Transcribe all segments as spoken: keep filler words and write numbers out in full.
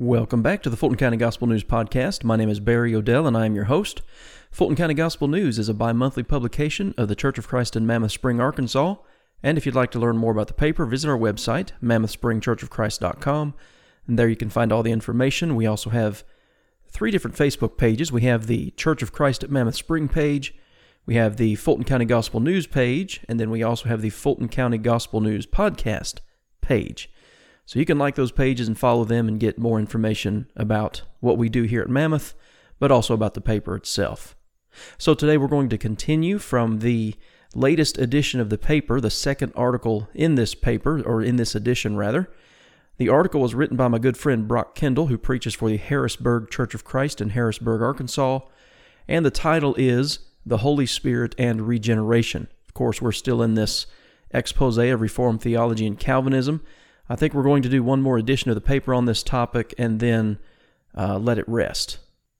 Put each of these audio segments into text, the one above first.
Welcome back to the Fulton County Gospel News Podcast. My name is Barry Odell, and I am your host. Fulton County Gospel News is a bi-monthly publication of the Church of Christ in Mammoth Spring, Arkansas. And if you'd like to learn more about the paper, visit our website, mammoth spring church of christ dot com. And there you can find all the information. We also have three different Facebook pages. We have the Church of Christ at Mammoth Spring page, we have the Fulton County Gospel News page, and then we also have the Fulton County Gospel News Podcast page. So you can like those pages and follow them and get more information about what we do here at Mammoth, but also about the paper itself. So today we're going to continue from the latest edition of the paper, the second article in this paper, or in this edition rather. The article was written by my good friend Brock Kendall, who preaches for the Harrisburg Church of Christ in Harrisburg, Arkansas, and the title is The Holy Spirit and Regeneration. Of course, we're still in this expose of Reformed theology and Calvinism. I think we're going to do one more edition of the paper on this topic and then uh, let it rest.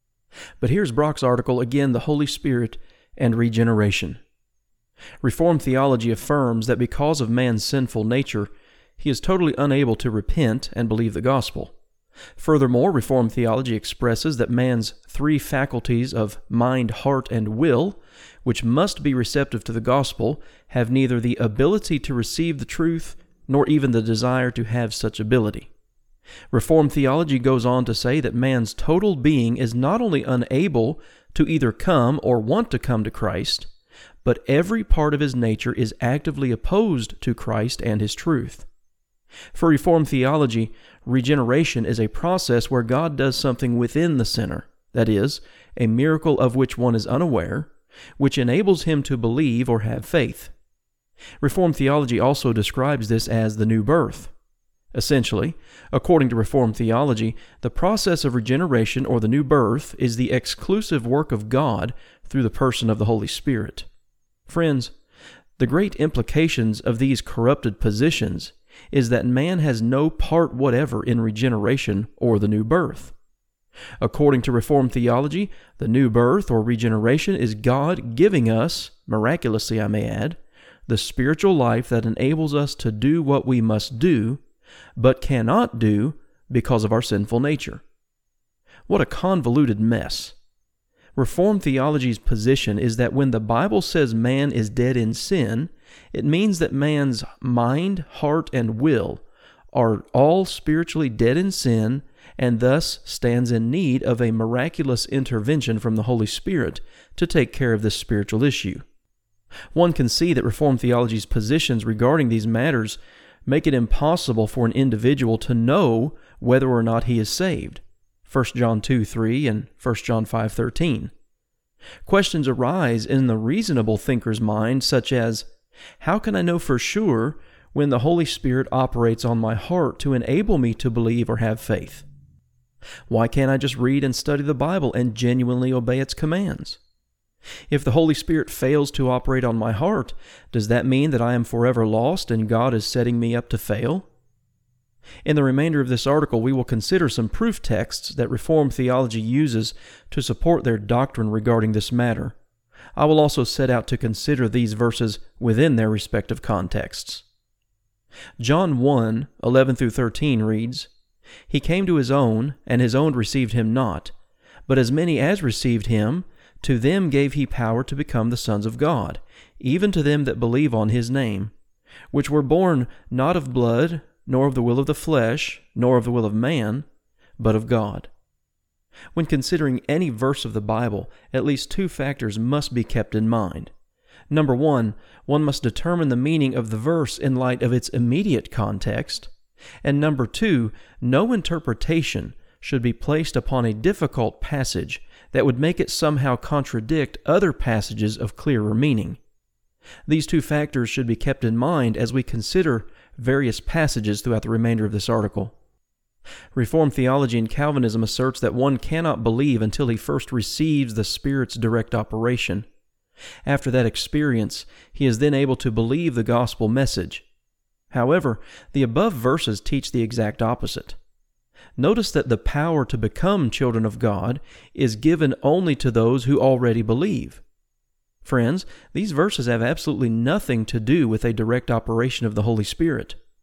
But here's Brock's article, again, The Holy Spirit and Regeneration. Reformed theology affirms that because of man's sinful nature, he is totally unable to repent and believe the gospel. Furthermore, Reformed theology expresses that man's three faculties of mind, heart, and will, which must be receptive to the gospel, have neither the ability to receive the truth nor even the desire to have such ability. Reformed theology goes on to say that man's total being is not only unable to either come or want to come to Christ, but every part of his nature is actively opposed to Christ and his truth. For Reformed theology, regeneration is a process where God does something within the sinner, that is, a miracle of which one is unaware, which enables him to believe or have faith. Reformed theology also describes this as the new birth. Essentially, according to Reformed theology, the process of regeneration or the new birth is the exclusive work of God through the person of the Holy Spirit. Friends, the great implications of these corrupted positions is that man has no part whatever in regeneration or the new birth. According to Reformed theology, the new birth or regeneration is God giving us, miraculously I may add, the spiritual life that enables us to do what we must do, but cannot do because of our sinful nature. What a convoluted mess. Reformed theology's position is that when the Bible says man is dead in sin, it means that man's mind, heart, and will are all spiritually dead in sin and thus stands in need of a miraculous intervention from the Holy Spirit to take care of this spiritual issue. One can see that Reformed theology's positions regarding these matters make it impossible for an individual to know whether or not he is saved. First John two three and First John five thirteen. Questions arise in the reasonable thinker's mind, such as, how can I know for sure when the Holy Spirit operates on my heart to enable me to believe or have faith? Why can't I just read and study the Bible and genuinely obey its commands? If the Holy Spirit fails to operate on my heart, does that mean that I am forever lost and God is setting me up to fail? In the remainder of this article, we will consider some proof texts that Reformed theology uses to support their doctrine regarding this matter. I will also set out to consider these verses within their respective contexts. John one, eleven through thirteen reads, He came to his own, and his own received him not. But as many as received him, to them gave he power to become the sons of God, even to them that believe on his name, which were born not of blood, nor of the will of the flesh, nor of the will of man, but of God. When considering any verse of the Bible, at least two factors must be kept in mind. Number one, one must determine the meaning of the verse in light of its immediate context. And number two, no interpretation should be placed upon a difficult passage that would make it somehow contradict other passages of clearer meaning. These two factors should be kept in mind as we consider various passages throughout the remainder of this article. Reformed theology and Calvinism asserts that one cannot believe until he first receives the Spirit's direct operation. After that experience, he is then able to believe the gospel message. However, the above verses teach the exact opposite. Notice that the power to become children of God is given only to those who already believe. Friends, these verses have absolutely nothing to do with a direct operation of the Holy Spirit.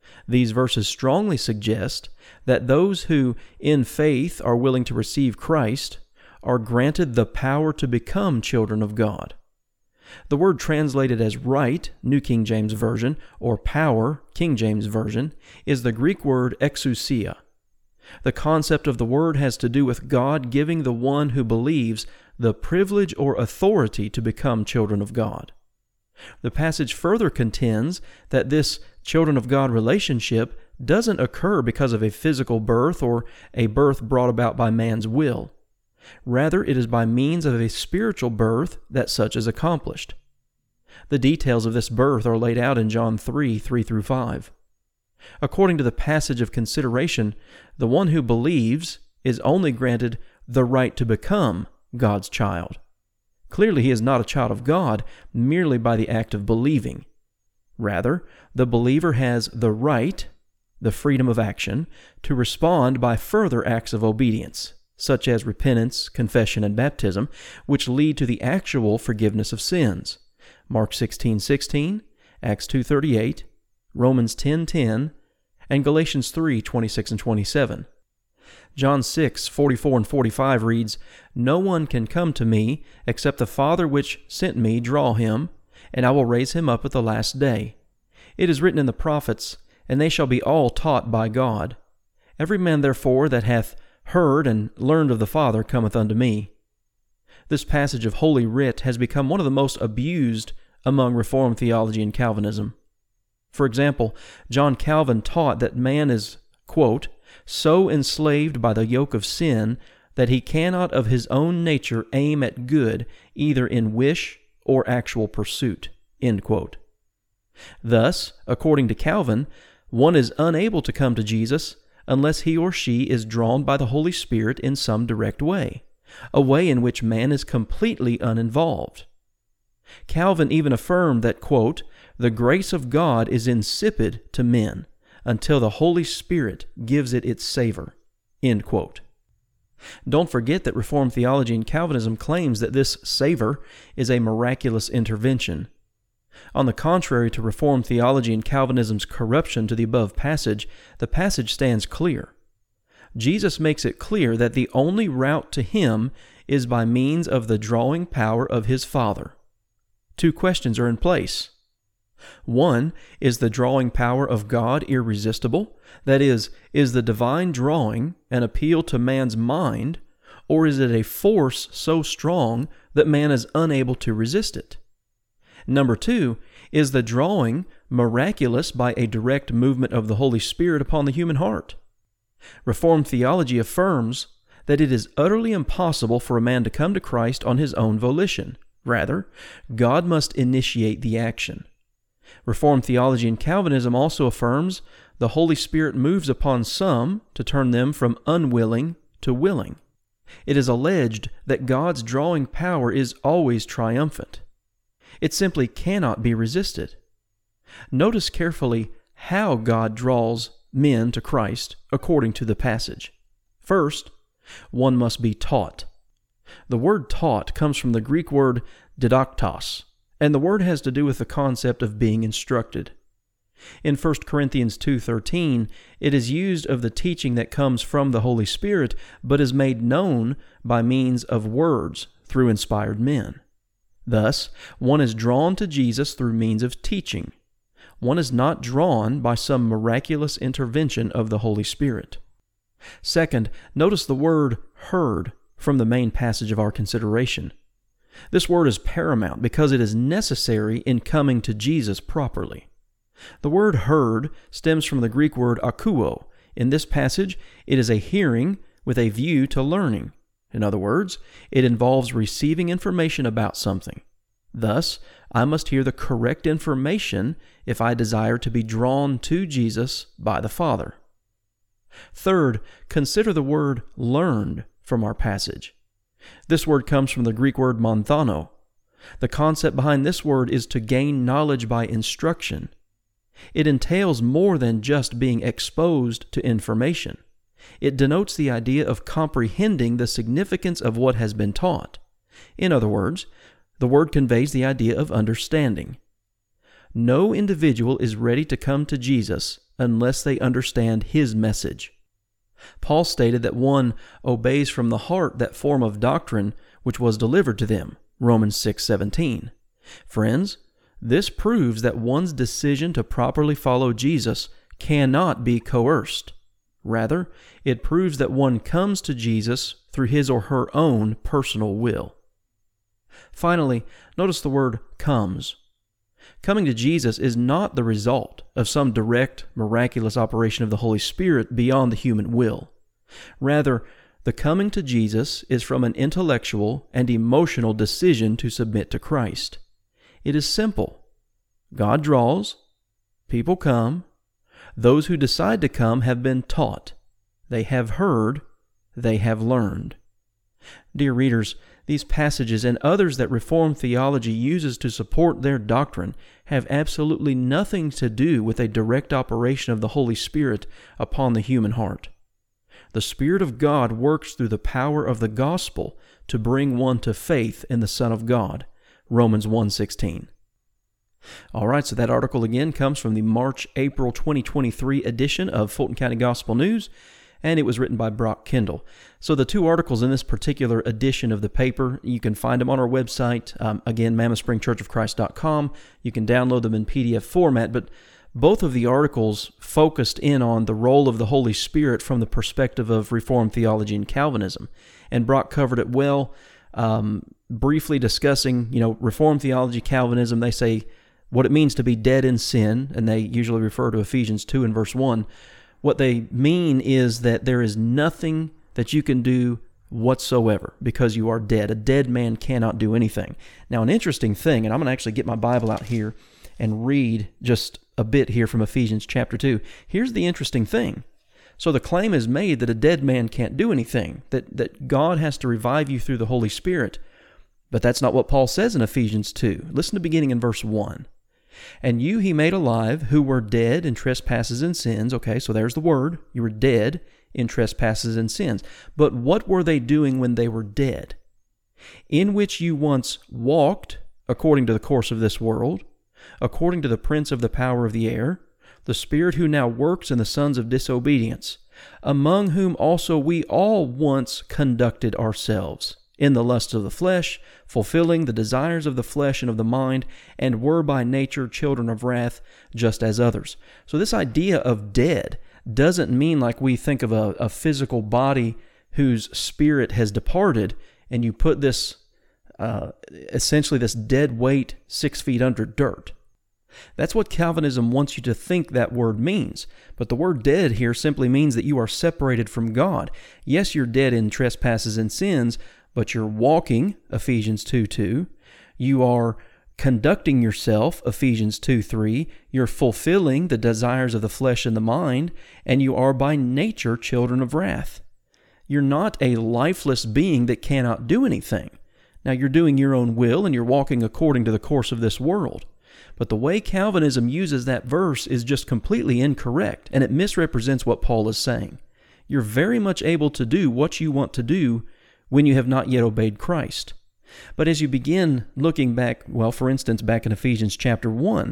These verses strongly suggest that those who, in faith, are willing to receive Christ are granted the power to become children of God. The word translated as right, New King James Version, or power, King James Version, is the Greek word exousia. The concept of the word has to do with God giving the one who believes the privilege or authority to become children of God. The passage further contends that this children of God relationship doesn't occur because of a physical birth or a birth brought about by man's will. Rather, it is by means of a spiritual birth that such is accomplished. The details of this birth are laid out in John three, three through five. According to the passage of consideration, the one who believes is only granted the right to become God's child. Clearly, he is not a child of God merely by the act of believing. Rather, the believer has the right, the freedom of action, to respond by further acts of obedience, such as repentance, confession, and baptism, which lead to the actual forgiveness of sins. Mark sixteen sixteen, Acts two thirty-eight, Romans ten ten, and Galatians three twenty-six and twenty-seven. John six forty-four and forty-five reads, "No one can come to me except the Father which sent me draw him, and I will raise him up at the last day. It is written in the prophets, and they shall be all taught by God. Every man therefore that hath heard and learned of the Father cometh unto me." This passage of Holy Writ has become one of the most abused among Reformed theology and Calvinism. For example, John Calvin taught that man is, quote, "so enslaved by the yoke of sin that he cannot of his own nature aim at good either in wish or actual pursuit," end quote. Thus, according to Calvin, one is unable to come to Jesus unless he or she is drawn by the Holy Spirit in some direct way, a way in which man is completely uninvolved. Calvin even affirmed that, quote, "the grace of God is insipid to men until the Holy Spirit gives it its savor," end quote. Don't forget that Reformed theology and Calvinism claims that this savor is a miraculous intervention. On the contrary to Reformed theology and Calvinism's corruption to the above passage, the passage stands clear. Jesus makes it clear that the only route to Him is by means of the drawing power of His Father. Two questions are in place. One, is the drawing power of God irresistible? That is, is the divine drawing an appeal to man's mind, or is it a force so strong that man is unable to resist it? Number two, is the drawing miraculous by a direct movement of the Holy Spirit upon the human heart? Reformed theology affirms that it is utterly impossible for a man to come to Christ on his own volition. Rather, God must initiate the action. Reformed theology and Calvinism also affirms the Holy Spirit moves upon some to turn them from unwilling to willing. It is alleged that God's drawing power is always triumphant. It simply cannot be resisted. Notice carefully how God draws men to Christ according to the passage. First, one must be taught. The word taught comes from the Greek word didaktos, and the word has to do with the concept of being instructed. In First Corinthians two thirteen, it is used of the teaching that comes from the Holy Spirit, but is made known by means of words through inspired men. Thus, one is drawn to Jesus through means of teaching. One is not drawn by some miraculous intervention of the Holy Spirit. Second, notice the word heard from the main passage of our consideration. This word is paramount because it is necessary in coming to Jesus properly. The word heard stems from the Greek word akouo. In this passage, it is a hearing with a view to learning. In other words, it involves receiving information about something. Thus, I must hear the correct information if I desire to be drawn to Jesus by the Father. Third, consider the word learned from our passage. This word comes from the Greek word monthano. The concept behind this word is to gain knowledge by instruction. It entails more than just being exposed to information. It denotes the idea of comprehending the significance of what has been taught. In other words, the word conveys the idea of understanding. No individual is ready to come to Jesus unless they understand his message. Paul stated that one obeys from the heart that form of doctrine which was delivered to them, Romans six seventeen. Friends, this proves that one's decision to properly follow Jesus cannot be coerced. Rather, it proves that one comes to Jesus through his or her own personal will. Finally, notice the word comes. Coming to Jesus is not the result of some direct, miraculous operation of the Holy Spirit beyond the human will. Rather, the coming to Jesus is from an intellectual and emotional decision to submit to Christ. It is simple. God draws, people come. Those who decide to come have been taught. They have heard, they have learned. Dear readers, these passages and others that Reformed theology uses to support their doctrine have absolutely nothing to do with a direct operation of the Holy Spirit upon the human heart. The Spirit of God works through the power of the gospel to bring one to faith in the Son of God, Romans one sixteen. All right, so that article again comes from the March-April twenty twenty-three edition of Fulton County Gospel News, and it was written by Brock Kendall. So the two articles in this particular edition of the paper, you can find them on our website, um, again, mammoth spring church of christ dot com. You can download them in P D F format, but both of the articles focused in on the role of the Holy Spirit from the perspective of Reformed theology and Calvinism. And Brock covered it well, um, briefly discussing, you know, Reformed theology, Calvinism. They say what it means to be dead in sin, and they usually refer to Ephesians two and verse one. What they mean is that there is nothing that you can do whatsoever because you are dead. A dead man cannot do anything. Now, an interesting thing, and I'm going to actually get my Bible out here and read just a bit here from Ephesians chapter two. Here's the interesting thing. So the claim is made that a dead man can't do anything, that, that God has to revive you through the Holy Spirit. But that's not what Paul says in Ephesians two. Listen to beginning in verse one. And you he made alive, who were dead in trespasses and sins. Okay, so there's the word. You were dead in trespasses and sins. But what were they doing when they were dead? In which you once walked, according to the course of this world, according to the prince of the power of the air, the spirit who now works in the sons of disobedience, among whom also we all once conducted ourselves, in the lust of the flesh, fulfilling the desires of the flesh and of the mind, and were by nature children of wrath, just as others. So this idea of dead doesn't mean like we think of a, a physical body whose spirit has departed, and you put this, uh, essentially this dead weight six feet under dirt. That's what Calvinism wants you to think that word means. But the word dead here simply means that you are separated from God. Yes, you're dead in trespasses and sins, but you're walking, Ephesians two two. You are conducting yourself, Ephesians two three. You're fulfilling the desires of the flesh and the mind, and you are by nature children of wrath. You're not a lifeless being that cannot do anything. Now, you're doing your own will, and you're walking according to the course of this world. But the way Calvinism uses that verse is just completely incorrect, and it misrepresents what Paul is saying. You're very much able to do what you want to do when you have not yet obeyed Christ. But as you begin looking back, well, for instance, back in Ephesians chapter one,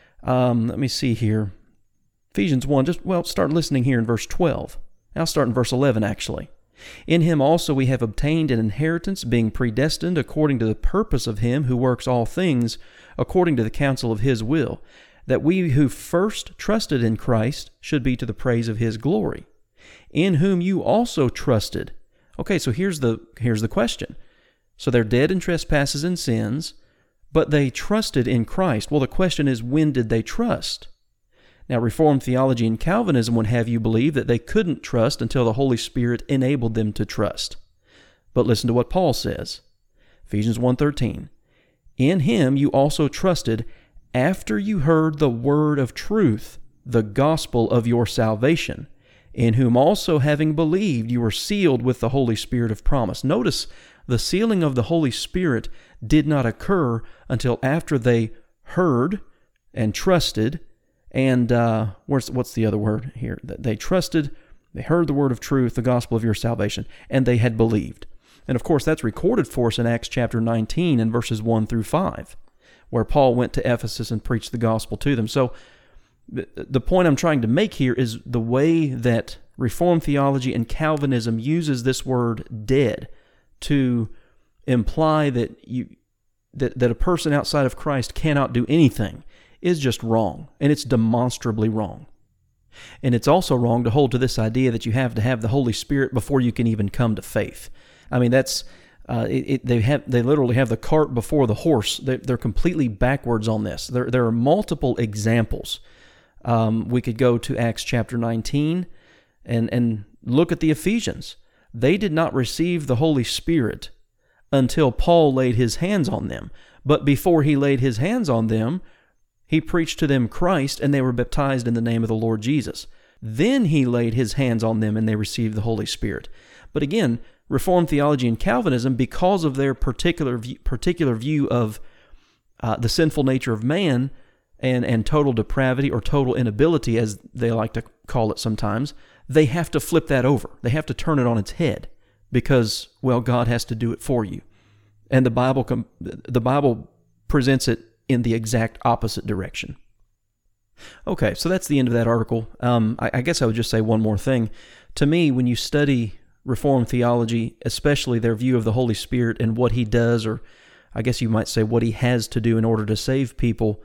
um, let me see here. Ephesians one, just, well, start listening here in verse twelve. I'll start in verse eleven, actually. In him also we have obtained an inheritance, being predestined according to the purpose of him who works all things according to the counsel of his will, that we who first trusted in Christ should be to the praise of his glory, in whom you also trusted. Okay, so here's the here's the question. So they're dead in trespasses and sins, but they trusted in Christ. Well, the question is, when did they trust? Now, Reformed theology and Calvinism would have you believe that they couldn't trust until the Holy Spirit enabled them to trust. But listen to what Paul says. Ephesians one thirteen. In him you also trusted after you heard the word of truth, the gospel of your salvation, in whom also having believed you were sealed with the Holy Spirit of promise. Notice the sealing of the Holy Spirit did not occur until after they heard and trusted. And uh, what's, what's the other word here? They trusted, they heard the word of truth, the gospel of your salvation, and they had believed. And of course, that's recorded for us in Acts chapter nineteen and verses one through five, where Paul went to Ephesus and preached the gospel to them. So The point I'm trying to make here is the way that Reformed theology and Calvinism uses this word dead to imply that you that, that a person outside of Christ cannot do anything is just wrong, and it's demonstrably wrong. And it's also wrong to hold to this idea that you have to have the Holy Spirit before you can even come to faith. I mean, that's uh, it, it, they have they literally have the cart before the horse. They're, they're completely backwards on this. There there are multiple examples. Um, we could go to Acts chapter nineteen and and look at the Ephesians. They did not receive the Holy Spirit until Paul laid his hands on them. But before he laid his hands on them, he preached to them Christ, and they were baptized in the name of the Lord Jesus. Then he laid his hands on them, and they received the Holy Spirit. But again, Reformed theology and Calvinism, because of their particular view, particular view of uh, the sinful nature of man and, and total depravity or total inability, as they like to call it sometimes, they have to flip that over. They have to turn it on its head because, well, God has to do it for you. And the Bible, com- the Bible presents it in the exact opposite direction. Okay, so that's the end of that article. Um, I, I guess I would just say one more thing. To me, when you study Reformed theology, especially their view of the Holy Spirit and what He does, or I guess you might say what He has to do in order to save people,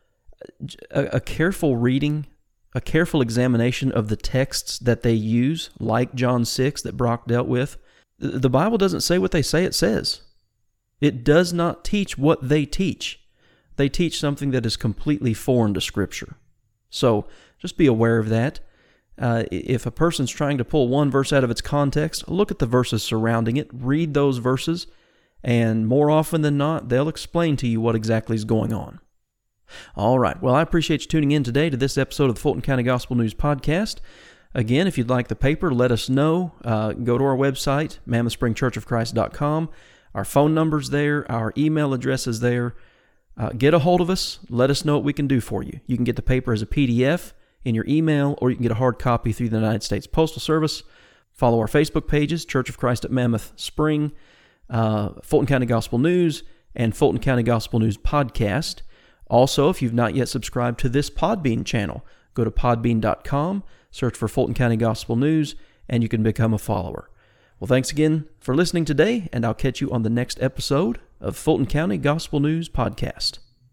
a, a careful reading, a careful examination of the texts that they use, like John six that Brock dealt with, the Bible doesn't say what they say it says. It does not teach what they teach. They teach something that is completely foreign to Scripture. So just be aware of that. Uh, if a person's trying to pull one verse out of its context, look at the verses surrounding it, read those verses, and more often than not, they'll explain to you what exactly is going on. All right. Well, I appreciate you tuning in today to this episode of the Fulton County Gospel News Podcast. Again, if you'd like the paper, let us know. Uh, go to our website, mammoth spring church of christ dot com. Our phone number's there. Our email address is there. Uh, get a hold of us. Let us know what we can do for you. You can get the paper as a P D F in your email, or you can get a hard copy through the United States Postal Service. Follow our Facebook pages, Church of Christ at Mammoth Spring, uh, Fulton County Gospel News, and Fulton County Gospel News Podcast. Also, if you've not yet subscribed to this Podbean channel, go to podbean dot com, search for Fulton County Gospel News, and you can become a follower. Well, thanks again for listening today, and I'll catch you on the next episode of Fulton County Gospel News Podcast.